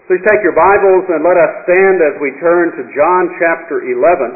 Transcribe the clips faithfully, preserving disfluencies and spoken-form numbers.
Please take your Bibles and let us stand as we turn to John chapter eleven.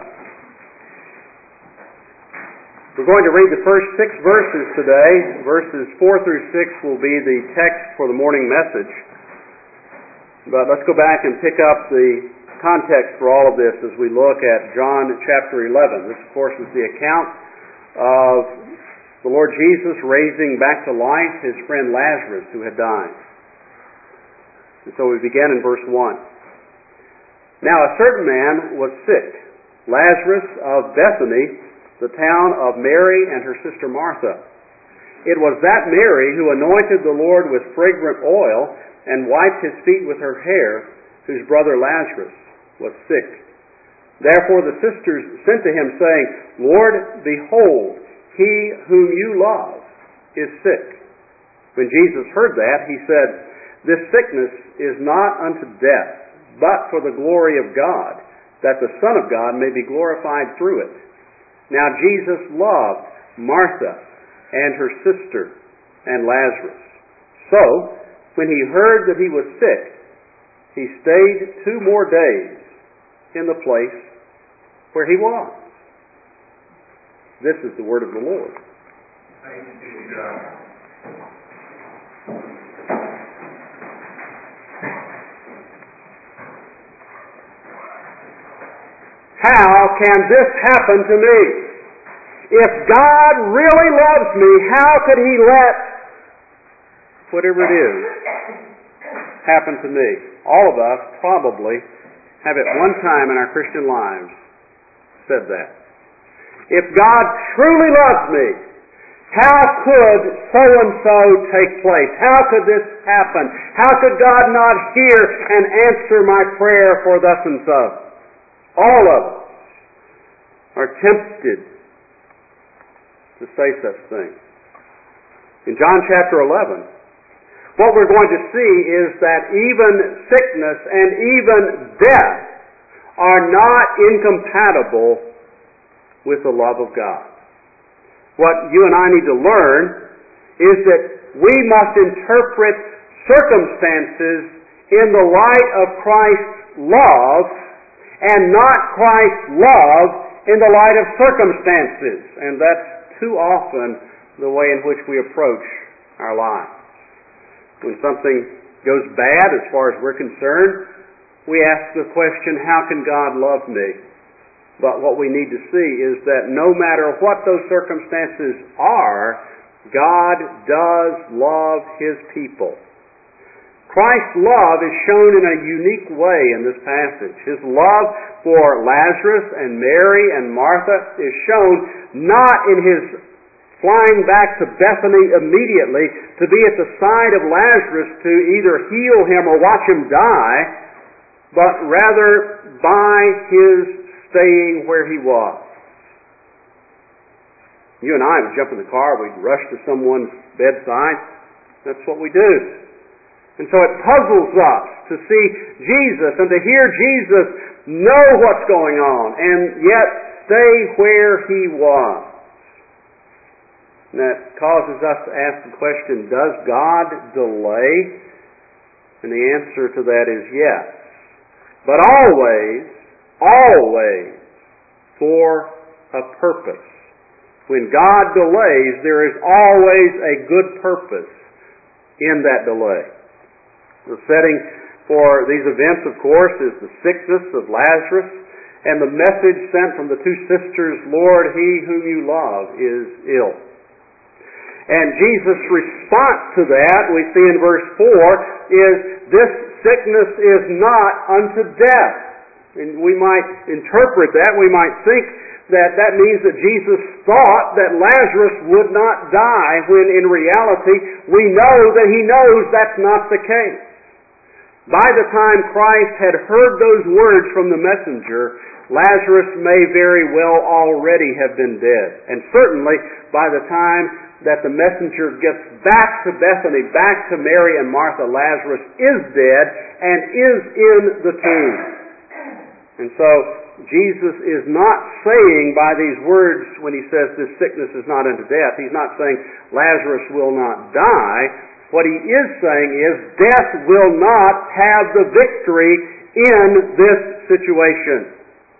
We're going to read the first six verses today. Verses four through six will be the text for the morning message. But let's go back and pick up the context for all of this as we look at John chapter eleven. This, of course, is the account of the Lord Jesus raising back to life his friend Lazarus who had died. And so we begin in verse one. Now a certain man was sick, Lazarus of Bethany, the town of Mary and her sister Martha. It was that Mary who anointed the Lord with fragrant oil and wiped his feet with her hair, whose brother Lazarus was sick. Therefore the sisters sent to him, saying, Lord, behold, he whom you love is sick. When Jesus heard that, he said, This sickness is not unto death, but for the glory of God, that the Son of God may be glorified through it. Now Jesus loved Martha and her sister and Lazarus. So, when he heard that he was sick, he stayed two more days in the place where he was. This is the word of the Lord. Thank you, God. How can this happen to me? If God really loves me, how could He let whatever it is happen to me? All of us probably have at one time in our Christian lives said that. If God truly loves me, how could so-and-so take place? How could this happen? How could God not hear and answer my prayer for thus and so? All of us are tempted to say such things. In John chapter eleven, what we're going to see is that even sickness and even death are not incompatible with the love of God. What you and I need to learn is that we must interpret circumstances in the light of Christ's love and not Christ's love in the light of circumstances. And that's too often the way in which we approach our lives. When something goes bad as far as we're concerned, we ask the question, how can God love me? But what we need to see is that no matter what those circumstances are, God does love His people. Christ's love is shown in a unique way in this passage. His love for Lazarus and Mary and Martha is shown not in His flying back to Bethany immediately to be at the side of Lazarus to either heal him or watch him die, but rather by His staying where He was. You and I would jump in the car, we'd rush to someone's bedside. That's what we do. And so it puzzles us to see Jesus and to hear Jesus know what's going on and yet stay where He was. And that causes us to ask the question, does God delay? And the answer to that is yes. But always, always for a purpose. When God delays, there is always a good purpose in that delay. The setting for these events, of course, is the sickness of Lazarus and the message sent from the two sisters, Lord, he whom you love is ill. And Jesus' response to that, we see in verse four, is this sickness is not unto death. And we might interpret that, we might think that that means that Jesus thought that Lazarus would not die, when in reality we know that He knows that's not the case. By the time Christ had heard those words from the messenger, Lazarus may very well already have been dead. And certainly by the time that the messenger gets back to Bethany, back to Mary and Martha, Lazarus is dead and is in the tomb. And so Jesus is not saying by these words, when He says this sickness is not unto death, He's not saying Lazarus will not die. What he is saying is death will not have the victory in this situation.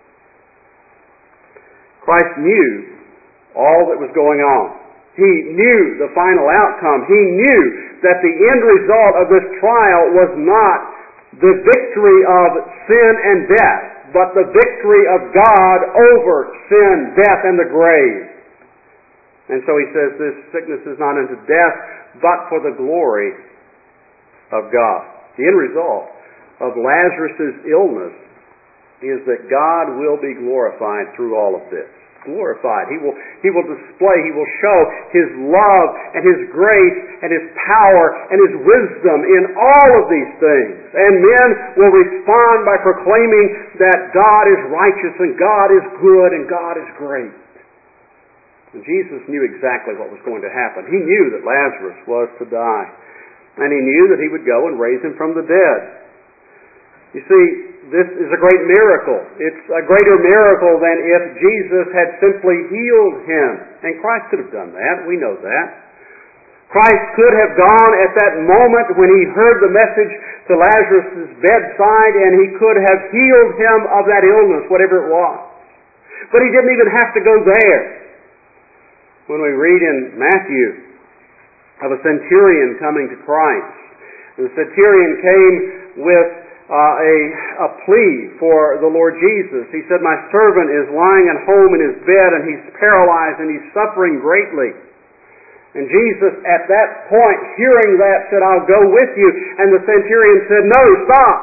Christ knew all that was going on. He knew the final outcome. He knew that the end result of this trial was not the victory of sin and death, but the victory of God over sin, death, and the grave. And so he says this sickness is not unto death, but for the glory of God. The end result of Lazarus' illness is that God will be glorified through all of this. Glorified. He will, he will display, He will show His love and His grace and His power and His wisdom in all of these things. And men will respond by proclaiming that God is righteous and God is good and God is great. And Jesus knew exactly what was going to happen. He knew that Lazarus was to die. And He knew that He would go and raise him from the dead. You see, this is a great miracle. It's a greater miracle than if Jesus had simply healed him. And Christ could have done that. We know that. Christ could have gone at that moment when He heard the message to Lazarus' bedside, and He could have healed him of that illness, whatever it was. But He didn't even have to go there. When we read in Matthew of a centurion coming to Christ, the centurion came with Uh, a, a plea for the Lord Jesus. He said, "My servant is lying at home in his bed, and he's paralyzed, and he's suffering greatly." And Jesus, at that point, hearing that, said, "I'll go with you." And the centurion said, "No, stop.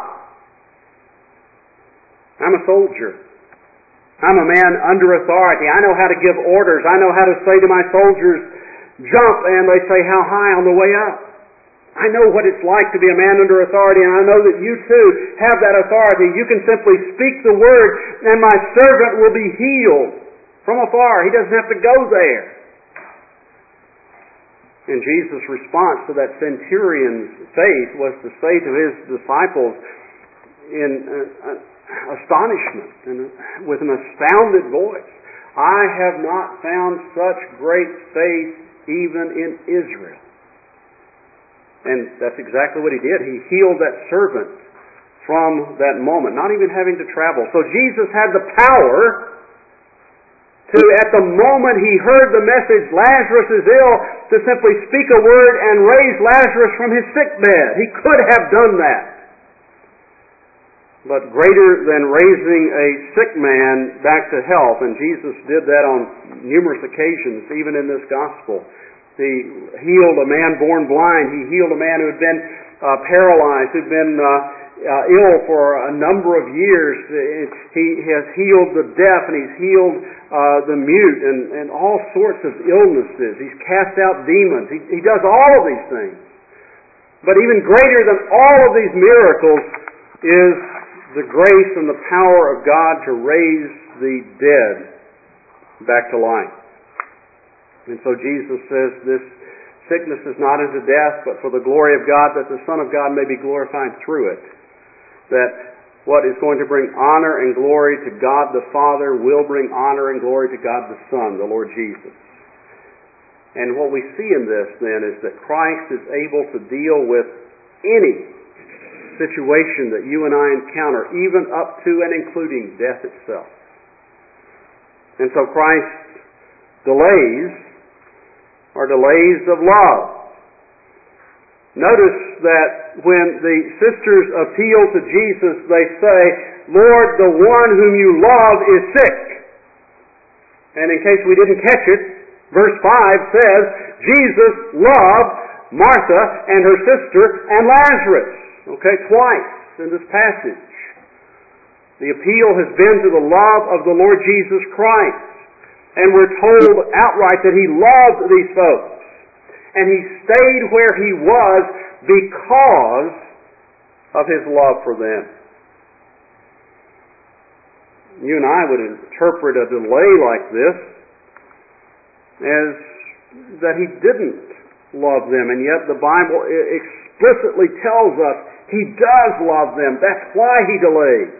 I'm a soldier. I'm a man under authority. I know how to give orders. I know how to say to my soldiers, jump, and they say, how high on the way up. I know what it's like to be a man under authority, and I know that you too have that authority. You can simply speak the word, and my servant will be healed from afar. He doesn't have to go there." And Jesus' response to that centurion's faith was to say to His disciples in uh, astonishment and with an astounded voice, "I have not found such great faith even in Israel." And that's exactly what He did. He healed that servant from that moment, not even having to travel. So Jesus had the power to, at the moment He heard the message, Lazarus is ill, to simply speak a word and raise Lazarus from his sick bed. He could have done that. But greater than raising a sick man back to health, and Jesus did that on numerous occasions, even in this gospel. He healed a man born blind. He healed a man who had been uh, paralyzed, who had been uh, uh, ill for a number of years. He has healed the deaf, and He's healed uh, the mute, and, and all sorts of illnesses. He's cast out demons. He, he does all of these things. But even greater than all of these miracles is the grace and the power of God to raise the dead back to life. And so Jesus says this sickness is not unto death, but for the glory of God, that the Son of God may be glorified through it. That what is going to bring honor and glory to God the Father will bring honor and glory to God the Son, the Lord Jesus. And what we see in this then is that Christ is able to deal with any situation that you and I encounter, even up to and including death itself. And so Christ's delays are delays of love. Notice that when the sisters appeal to Jesus, they say, "Lord, the one whom you love is sick." And in case we didn't catch it, verse five says, Jesus loved Martha and her sister and Lazarus. Okay, twice in this passage. The appeal has been to the love of the Lord Jesus Christ. And we're told outright that He loved these folks. And He stayed where He was because of His love for them. You and I would interpret a delay like this as that He didn't love them. And yet the Bible explicitly tells us He does love them. That's why He delays.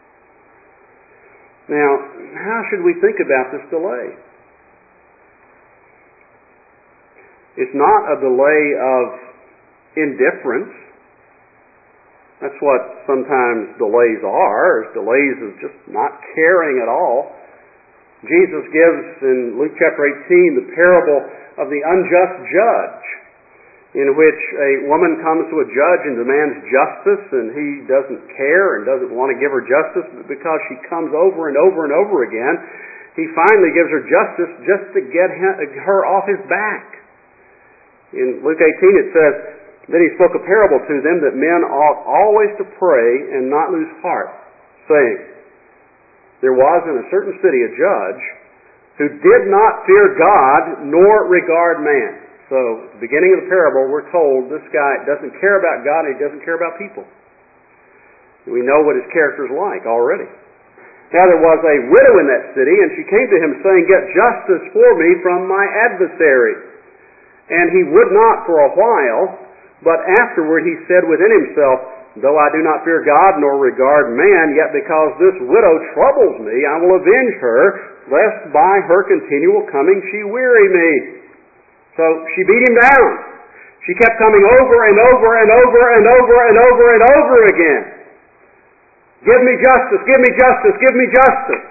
Now, how should we think about this delay? It's not a delay of indifference. That's what sometimes delays are, is delays of just not caring at all. Jesus gives in Luke chapter eighteen the parable of the unjust judge, in which a woman comes to a judge and demands justice, and he doesn't care and doesn't want to give her justice, but because she comes over and over and over again, he finally gives her justice just to get her off his back. In Luke eighteen it says, "Then he spoke a parable to them that men ought always to pray and not lose heart, saying, There was in a certain city a judge who did not fear God nor regard man." So, at the beginning of the parable, we're told this guy doesn't care about God and he doesn't care about people. We know what his character's like already. Now there was a widow in that city, and she came to him saying, "Get justice for me from my adversary." And he would not for a while, but afterward he said within himself, "Though I do not fear God nor regard man, yet because this widow troubles me, I will avenge her, lest by her continual coming she weary me." So she beat him down. She kept coming over and over and over and over and over and over again. "Give me justice, give me justice, give me justice."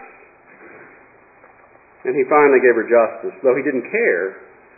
And he finally gave her justice, though he didn't care.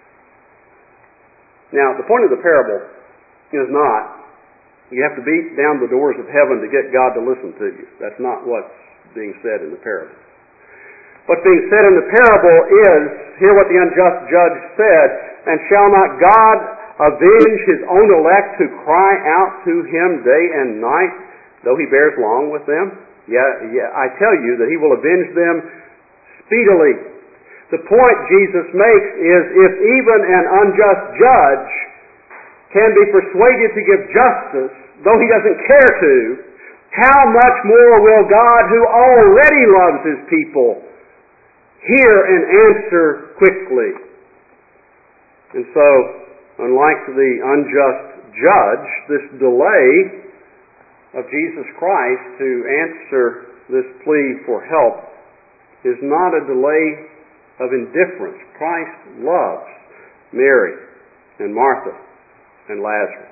Now, the point of the parable is not, you have to beat down the doors of heaven to get God to listen to you. That's not what's being said in the parable. What's being said in the parable is, hear what the unjust judge said, "And shall not God avenge his own elect who cry out to him day and night, though he bears long with them? Yeah, yeah, I tell you that he will avenge them speedily." The point Jesus makes is, if even an unjust judge can be persuaded to give justice, though he doesn't care to, how much more will God, who already loves his people, hear and answer quickly? And so, unlike the unjust judge, this delay of Jesus Christ to answer this plea for help is not a delay of indifference. Christ loves Mary and Martha and Lazarus.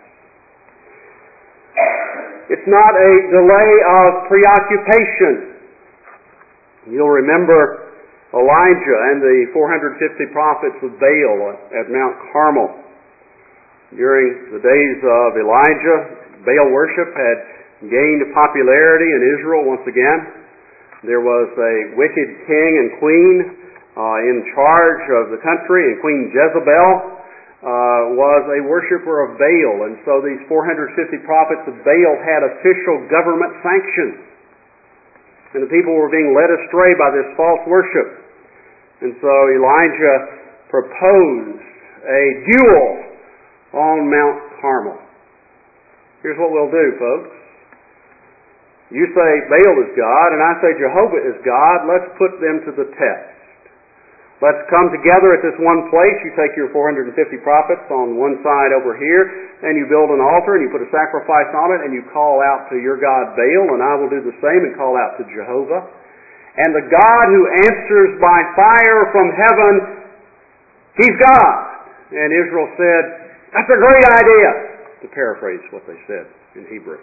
It's not a delay of preoccupation. You'll remember Elijah and the four hundred fifty prophets of Baal at Mount Carmel. During the days of Elijah, Baal worship had gained popularity in Israel once again. There was a wicked king and queen uh, in charge of the country, and Queen Jezebel uh, was a worshiper of Baal. And so these four hundred fifty prophets of Baal had official government sanction. And the people were being led astray by this false worship. And so Elijah proposed a duel on Mount Carmel. Here's what we'll do, folks. You say Baal is God, and I say Jehovah is God. Let's put them to the test. Let's come together at this one place. You take your four hundred fifty prophets on one side over here, and you build an altar, and you put a sacrifice on it, and you call out to your God Baal, and I will do the same and call out to Jehovah. And the God who answers by fire from heaven, He's God. And Israel said, "That's a great idea," to paraphrase what they said in Hebrew.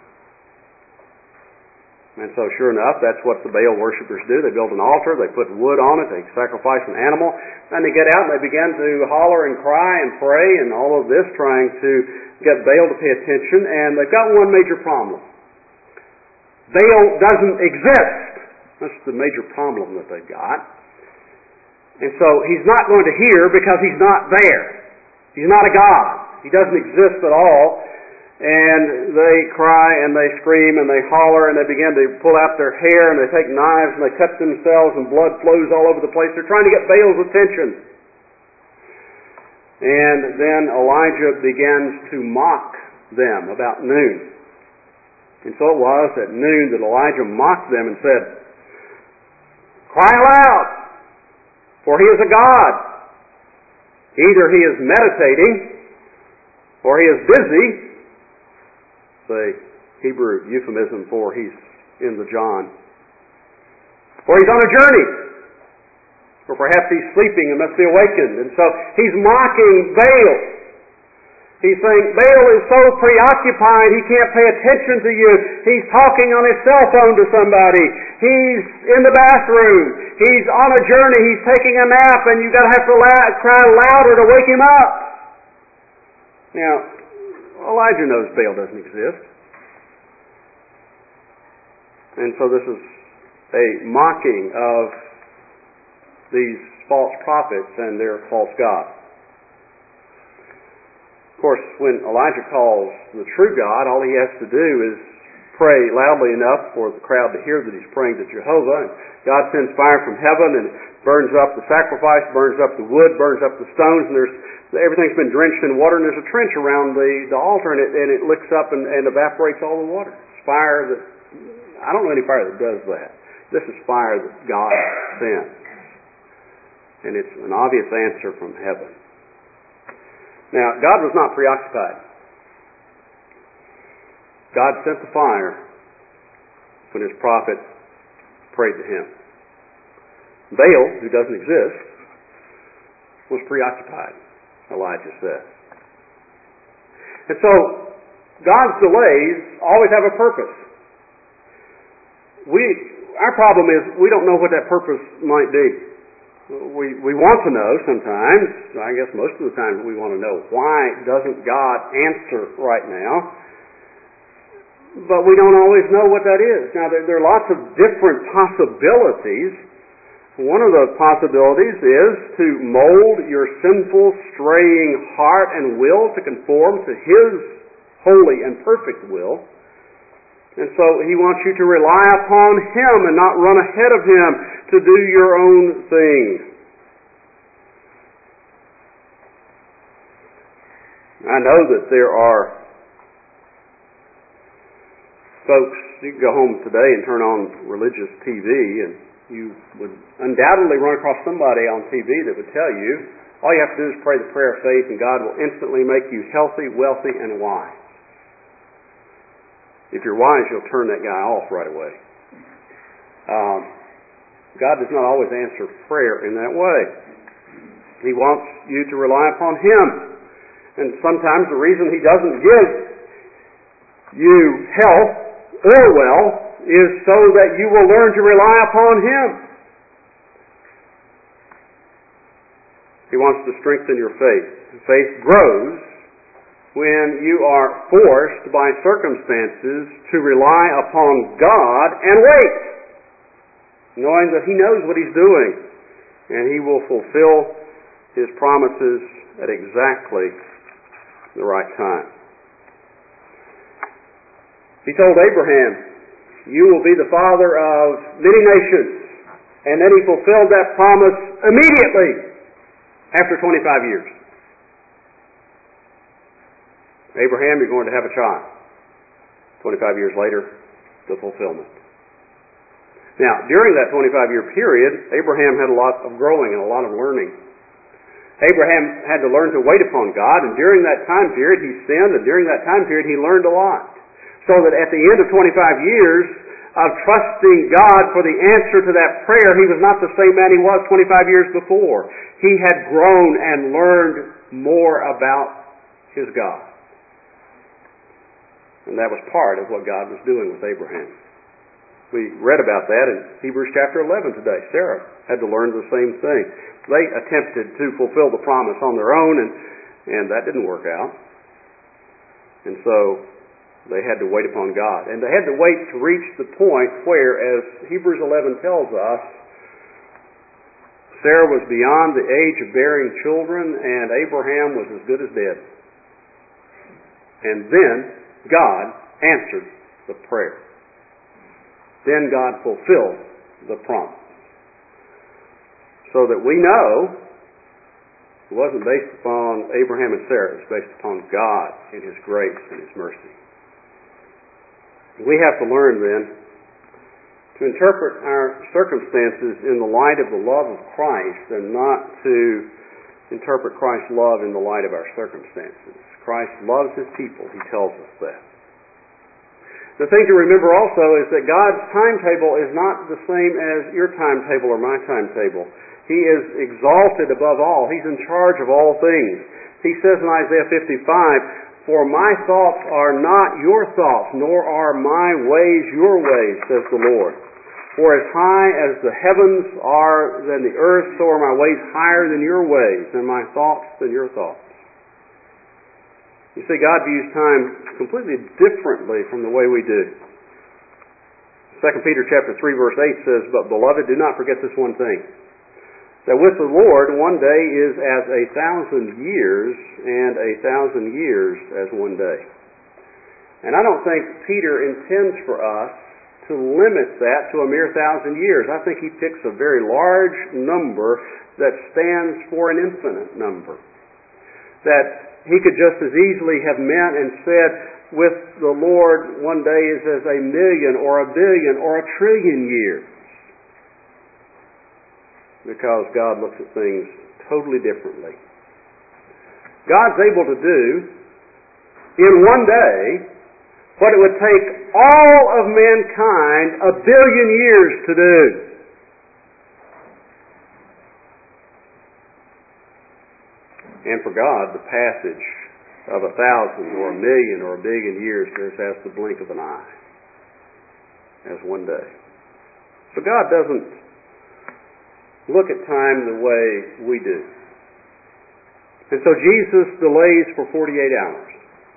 And so sure enough, that's what the Baal worshippers do. They build an altar, they put wood on it, they sacrifice an animal, and they get out and they begin to holler and cry and pray and all of this, trying to get Baal to pay attention. And they've got one major problem. Baal doesn't exist. That's the major problem that they've got. And so he's not going to hear because he's not there. He's not a God. He doesn't exist at all. And they cry and they scream and they holler and they begin to pull out their hair and they take knives and they cut themselves and blood flows all over the place. They're trying to get Baal's attention. And then Elijah begins to mock them about noon. And so it was at noon that Elijah mocked them and said, "Cry aloud, for he is a God. Either he is meditating or he is busy," the Hebrew euphemism for he's in the John, "or he's on a journey, or perhaps he's sleeping and must be awakened." And so he's mocking Baal. He's saying, Baal is so preoccupied he can't pay attention to you. He's talking on his cell phone to somebody. He's in the bathroom. He's on a journey. He's taking a nap, and you've got to have to la- cry louder to wake him up. Now, Elijah knows Baal doesn't exist. And so this is a mocking of these false prophets and their false gods. Of course, when Elijah calls the true God, all he has to do is pray loudly enough for the crowd to hear that he's praying to Jehovah. And God sends fire from heaven and burns up the sacrifice, burns up the wood, burns up the stones, and there's everything's been drenched in water, and there's a trench around the, the altar, and it, and it licks up and, and evaporates all the water. It's fire that, I don't know any fire that does that. This is fire that God sends. And it's an obvious answer from heaven. Now, God was not preoccupied. God sent the fire when his prophet prayed to him. Baal, who doesn't exist, was preoccupied, Elijah says. And so, God's delays always have a purpose. We, our problem is we don't know what that purpose might be. We we want to know sometimes, I guess most of the time we want to know, why doesn't God answer right now? But we don't always know what that is. Now, there, there are lots of different possibilities. One of the possibilities is to mold your sinful, straying heart and will to conform to His holy and perfect will. And so He wants you to rely upon Him and not run ahead of Him to do your own thing. I know that there are folks, you can go home today and turn on religious T V, and you would undoubtedly run across somebody on T V that would tell you, all you have to do is pray the prayer of faith and God will instantly make you healthy, wealthy, and wise. If you're wise, you'll turn that guy off right away. Um, God does not always answer prayer in that way. He wants you to rely upon Him. And sometimes the reason He doesn't give you health or wealth is so that you will learn to rely upon Him. He wants to strengthen your faith. Faith grows when you are forced by circumstances to rely upon God and wait, knowing that He knows what He's doing and He will fulfill His promises at exactly the right time. He told Abraham, you will be the father of many nations, and then He fulfilled that promise immediately after twenty-five years. Abraham, you're going to have a child. twenty-five years later, the fulfillment. Now, during that twenty-five-year period, Abraham had a lot of growing and a lot of learning. Abraham had to learn to wait upon God, and during that time period he sinned, and during that time period he learned a lot. So that at the end of twenty-five years of trusting God for the answer to that prayer, he was not the same man he was twenty-five years before. He had grown and learned more about his God. And that was part of what God was doing with Abraham. We read about that in Hebrews chapter eleven today. Sarah had to learn the same thing. They attempted to fulfill the promise on their own, and, and that didn't work out. And so they had to wait upon God. And they had to wait to reach the point where, as Hebrews eleven tells us, Sarah was beyond the age of bearing children, and Abraham was as good as dead. And then God answered the prayer. Then God fulfilled the promise. So that we know it wasn't based upon Abraham and Sarah, it was based upon God and His grace and His mercy. We have to learn then to interpret our circumstances in the light of the love of Christ and not to interpret Christ's love in the light of our circumstances. Christ loves His people. He tells us that. The thing to remember also is that God's timetable is not the same as your timetable or my timetable. He is exalted above all. He's in charge of all things. He says in Isaiah fifty-five, "For my thoughts are not your thoughts, nor are my ways your ways, says the Lord. For as high as the heavens are than the earth, so are my ways higher than your ways, and my thoughts than your thoughts." You see, God views time completely differently from the way we do. Second Peter chapter three, verse eight says, "But beloved, do not forget this one thing, that with the Lord one day is as a thousand years, and a thousand years as one day." And I don't think Peter intends for us to limit that to a mere thousand years. I think he picks a very large number that stands for an infinite number. That he could just as easily have meant and said, with the Lord one day is as a million or a billion or a trillion years. Because God looks at things totally differently. God's able to do in one day what it would take all of mankind a billion years to do. And for God, the passage of a thousand or a million or a billion years is as the blink of an eye, as one day. So God doesn't look at time the way we do. And so Jesus delays for forty-eight hours.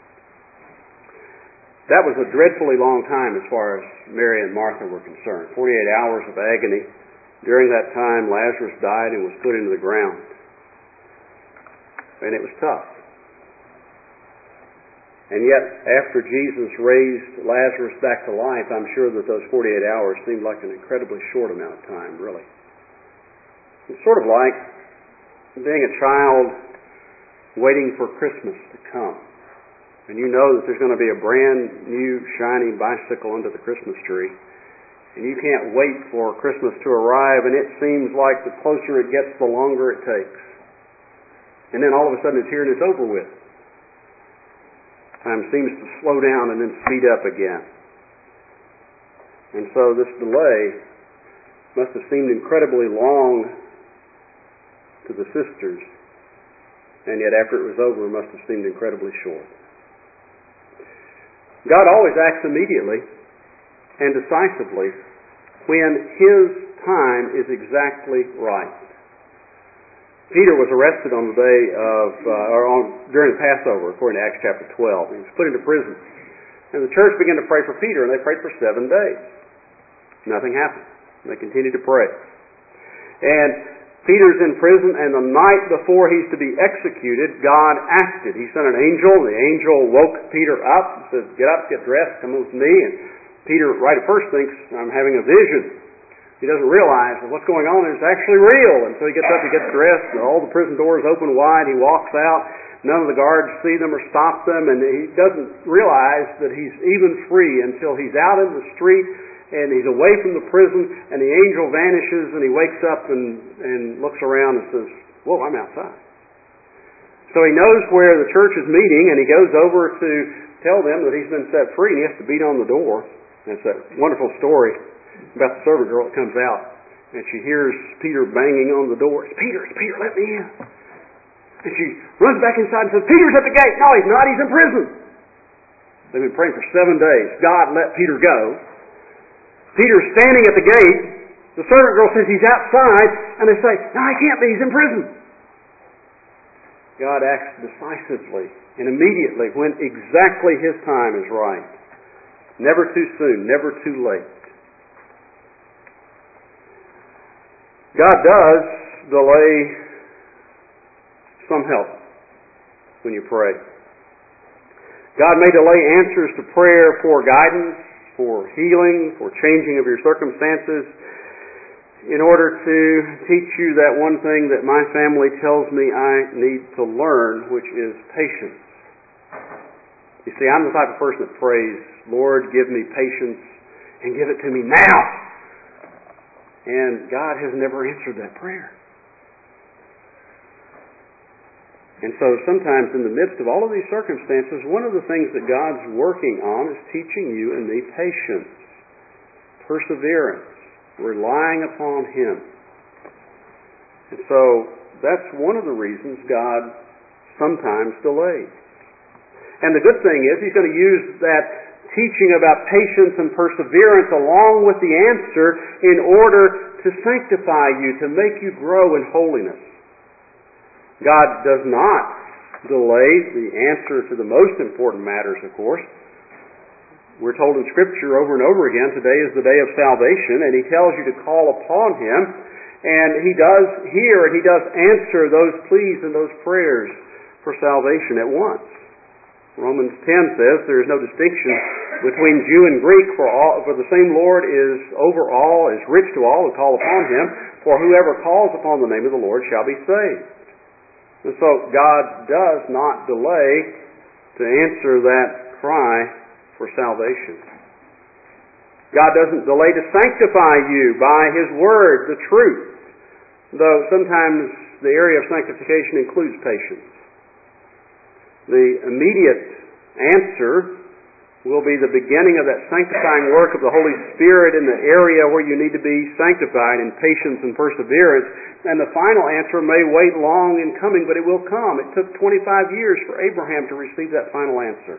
That was a dreadfully long time as far as Mary and Martha were concerned. forty-eight hours of agony. During that time, Lazarus died and was put into the ground. And it was tough. And yet, after Jesus raised Lazarus back to life, I'm sure that those forty-eight hours seemed like an incredibly short amount of time, really. It's sort of like being a child waiting for Christmas to come. And you know that there's going to be a brand new shiny bicycle under the Christmas tree. And you can't wait for Christmas to arrive, and it seems like the closer it gets, the longer it takes. And then all of a sudden it's here and it's over with. Time seems to slow down and then speed up again. And so this delay must have seemed incredibly long to the sisters, and yet after it was over, it must have seemed incredibly short. God always acts immediately and decisively when His time is exactly right. Peter was arrested on the day of, uh, or on, during the Passover, according to Acts chapter twelve. He was put into prison. And the church began to pray for Peter, and they prayed for seven days. Nothing happened. They continued to pray. And Peter's in prison, and the night before he's to be executed, God acted. He sent an angel. The angel woke Peter up and said, "Get up, get dressed, come with me." And Peter, right at first, thinks, "I'm having a vision." He doesn't realize that what's going on is actually real. And so he gets up, he gets dressed, and all the prison doors open wide. He walks out. None of the guards see them or stop them, and he doesn't realize that he's even free until he's out in the street and he's away from the prison, and the angel vanishes, and he wakes up and, and looks around and says, "Whoa, I'm outside." So he knows where the church is meeting, and he goes over to tell them that he's been set free, and he has to beat on the door. And it's that wonderful story about the servant girl that comes out, and she hears Peter banging on the door. "It's Peter, it's Peter, let me in." And she runs back inside and says, "Peter's at the gate." "No, he's not, he's in prison." They've been praying for seven days. God let Peter go. Peter's standing at the gate. The servant girl says he's outside, and they say, "No, he can't be, he's in prison." God acts decisively and immediately when exactly His time is right. Never too soon, never too late. God does delay some help when you pray. God may delay answers to prayer for guidance, for healing, for changing of your circumstances, in order to teach you that one thing that my family tells me I need to learn, which is patience. You see, I'm the type of person that prays, "Lord, give me patience and give it to me now." And God has never answered that prayer. And so sometimes in the midst of all of these circumstances, one of the things that God's working on is teaching you and me patience, perseverance, relying upon Him. And so that's one of the reasons God sometimes delayed. And the good thing is He's going to use that teaching about patience and perseverance along with the answer in order to sanctify you, to make you grow in holiness. God does not delay the answer to the most important matters, of course. We're told in Scripture over and over again, today is the day of salvation, and He tells you to call upon Him, and He does hear and He does answer those pleas and those prayers for salvation at once. Romans ten says there is no distinction between Jew and Greek, for all, for the same Lord is over all, is rich to all who call upon Him, for whoever calls upon the name of the Lord shall be saved. And so God does not delay to answer that cry for salvation. God doesn't delay to sanctify you by His Word, the truth, though sometimes the area of sanctification includes patience. The immediate answer will be the beginning of that sanctifying work of the Holy Spirit in the area where you need to be sanctified in patience and perseverance. And the final answer may wait long in coming, but it will come. It took twenty-five years for Abraham to receive that final answer.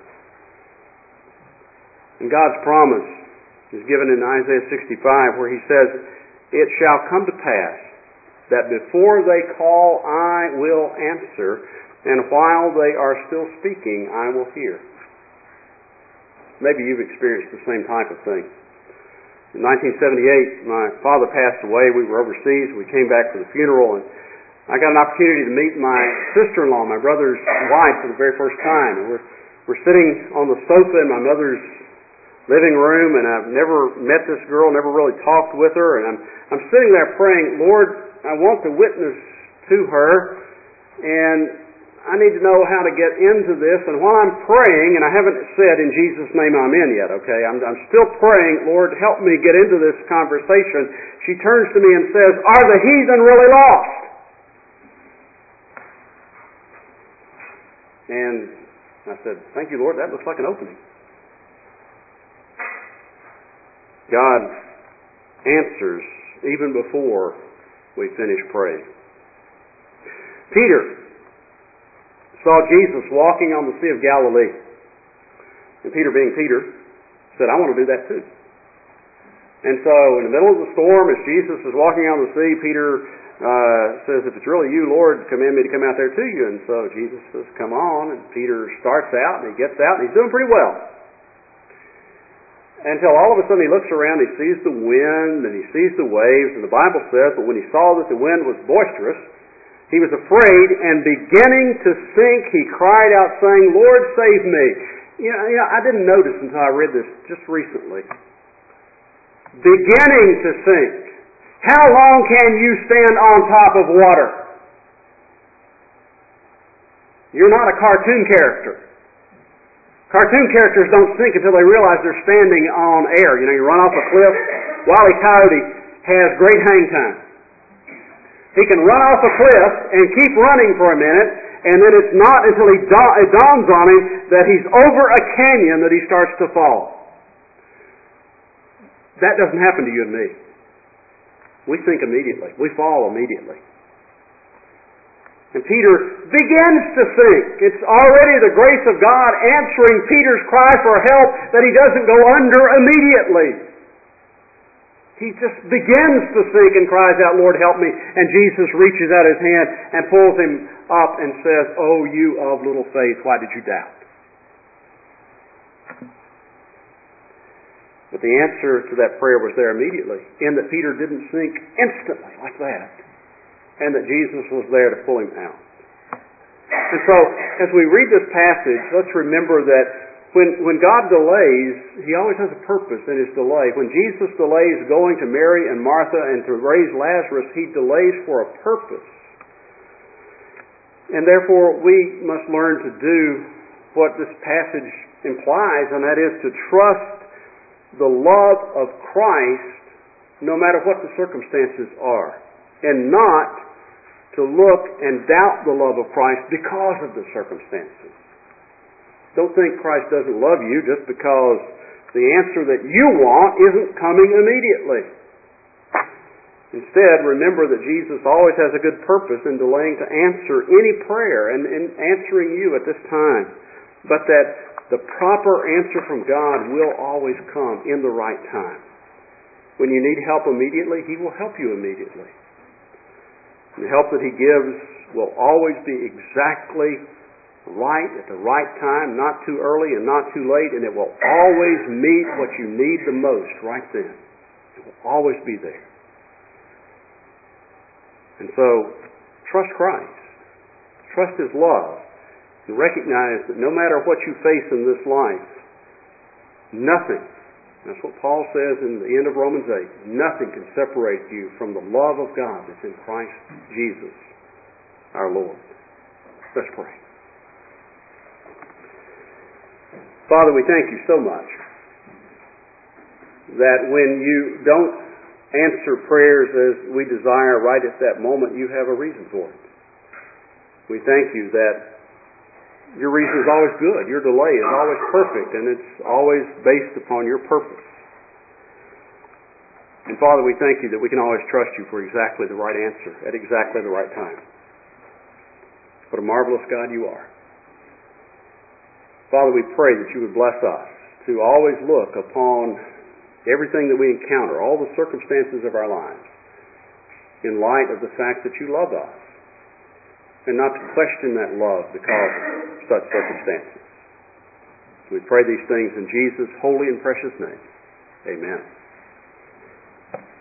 And God's promise is given in Isaiah sixty-five, where He says, "It shall come to pass that before they call, I will answer, and while they are still speaking, I will hear." Maybe you've experienced the same type of thing. In nineteen seventy-eight, my father passed away. We were overseas. We came back for the funeral, and I got an opportunity to meet my sister-in-law, my brother's wife, for the very first time. And we're we're sitting on the sofa in my mother's living room, and I've never met this girl, never really talked with her, and I'm I'm sitting there praying, "Lord, I want to witness to her, and I need to know how to get into this." And while I'm praying, and I haven't said in Jesus' name I'm in yet, okay? I'm, I'm still praying, "Lord, help me get into this conversation." She turns to me and says, "Are the heathen really lost?" And I said, "Thank you, Lord, that looks like an opening." God answers even before we finish praying. Peter saw Jesus walking on the Sea of Galilee. And Peter, being Peter, said, "I want to do that too." And so in the middle of the storm, as Jesus is walking on the sea, Peter uh, says, "If it's really you, Lord, command me to come out there to you." And so Jesus says, "Come on." And Peter starts out, and he gets out, and he's doing pretty well. Until all of a sudden he looks around, he sees the wind, and he sees the waves, and the Bible says, "But when he saw that the wind was boisterous, he was afraid, and beginning to sink, he cried out, saying, 'Lord, save me.'" You know, you know, I didn't notice until I read this just recently. Beginning to sink. How long can you stand on top of water? You're not a cartoon character. Cartoon characters don't sink until they realize they're standing on air. You know, you run off a cliff. Wile E. Coyote has great hang time. He can run off a cliff and keep running for a minute, and then it's not until he da- it dawns on him that he's over a canyon that he starts to fall. That doesn't happen to you and me. We sink immediately. We fall immediately. And Peter begins to sink. It's already the grace of God answering Peter's cry for help that he doesn't go under immediately. He just begins to sink and cries out, "Lord, help me." And Jesus reaches out His hand and pulls him up and says, "Oh, you of little faith, why did you doubt?" But the answer to that prayer was there immediately, in that Peter didn't sink instantly like that, and that Jesus was there to pull him out. And so, as we read this passage, let's remember that When, when God delays, He always has a purpose in His delay. When Jesus delays going to Mary and Martha and to raise Lazarus, He delays for a purpose. And therefore, we must learn to do what this passage implies, and that is to trust the love of Christ no matter what the circumstances are, and not to look and doubt the love of Christ because of the circumstances. Don't think Christ doesn't love you just because the answer that you want isn't coming immediately. Instead, remember that Jesus always has a good purpose in delaying to answer any prayer and in answering you at this time, but that the proper answer from God will always come in the right time. When you need help immediately, He will help you immediately. And the help that He gives will always be exactly right at the right time, not too early and not too late, and it will always meet what you need the most right then. It will always be there. And so, trust Christ. Trust His love. And recognize that no matter what you face in this life, nothing, that's what Paul says in the end of Romans eight, nothing can separate you from the love of God that's in Christ Jesus, our Lord. Let's pray. Father, we thank You so much that when You don't answer prayers as we desire right at that moment, You have a reason for it. We thank You that Your reason is always good. Your delay is always perfect, and it's always based upon Your purpose. And Father, we thank You that we can always trust You for exactly the right answer at exactly the right time. What a marvelous God You are. Father, we pray that You would bless us to always look upon everything that we encounter, all the circumstances of our lives, in light of the fact that You love us, and not to question that love because of such circumstances. We pray these things in Jesus' holy and precious name. Amen.